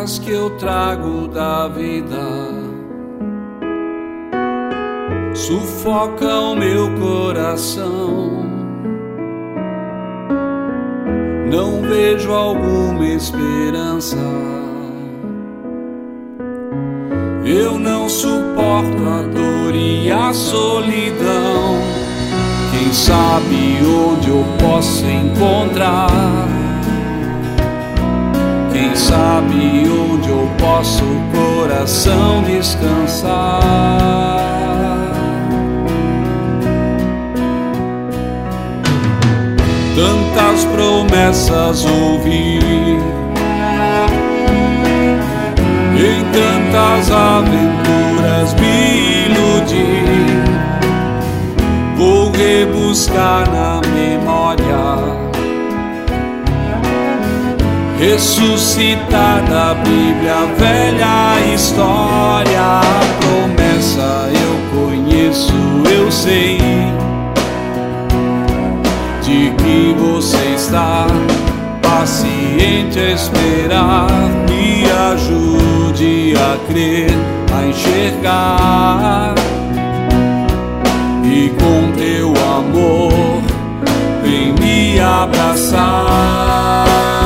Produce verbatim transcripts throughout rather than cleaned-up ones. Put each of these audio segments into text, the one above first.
cargas que eu trago da vida sufocam meu coração. Não vejo alguma esperança. Eu não suporto a dor e a solidão. Quem sabe onde eu posso encontrar? Quem sabe onde eu posso o coração descansar? Tantas promessas ouvi, em tantas aventuras me iludi. Vou rebuscar na memória, ressuscitar da Bíblia a velha história. A promessa eu conheço, eu sei, de que você está paciente a esperar. Me ajude a crer, a enxergar, e com teu amor vem me abraçar.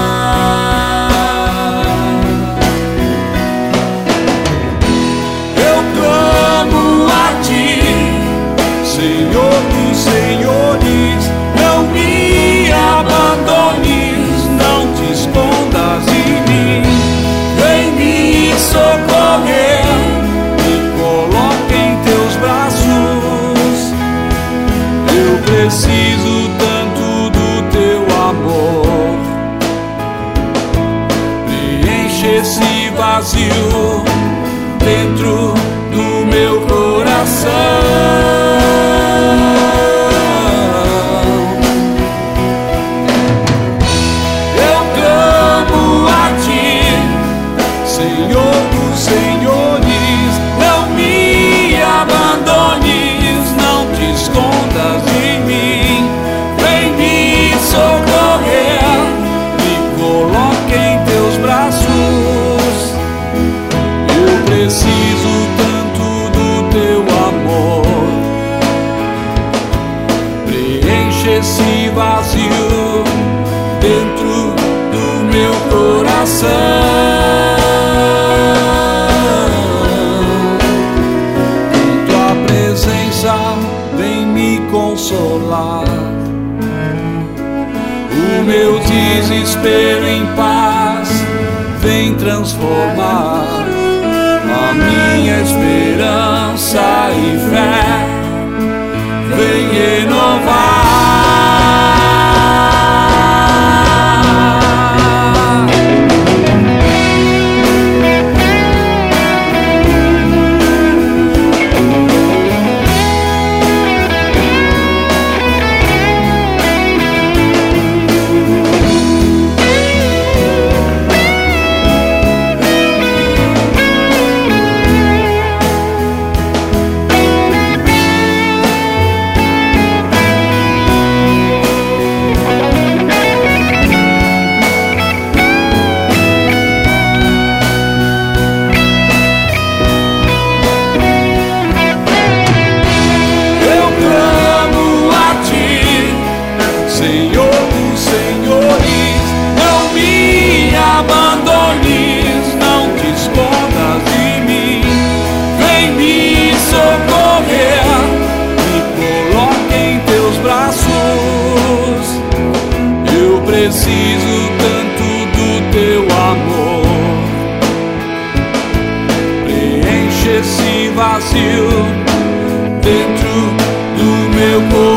Eu clamo a ti, Senhor dos senhores, não me abandones, não te escondas de mim. Vem me socorrer, me coloque em teus braços. Eu preciso tanto do teu amor. Preenche esse vazio dentro do meu coração. Senhor dos senhores, não me abandones, não te escondas de mim. Vem me socorrer, me coloque em teus braços. Eu preciso tanto do teu amor. Preenche esse vazio dentro do meu coração. Vem me consolar, o meu desespero em paz vem transformar a minha esperança e fé, vem renovar. Senhor dos senhores, não me abandones, não te escondas de mim. Vem me socorrer, me coloque em teus braços. Eu preciso tanto do teu amor. Preenche esse vazio dentro do meu coração.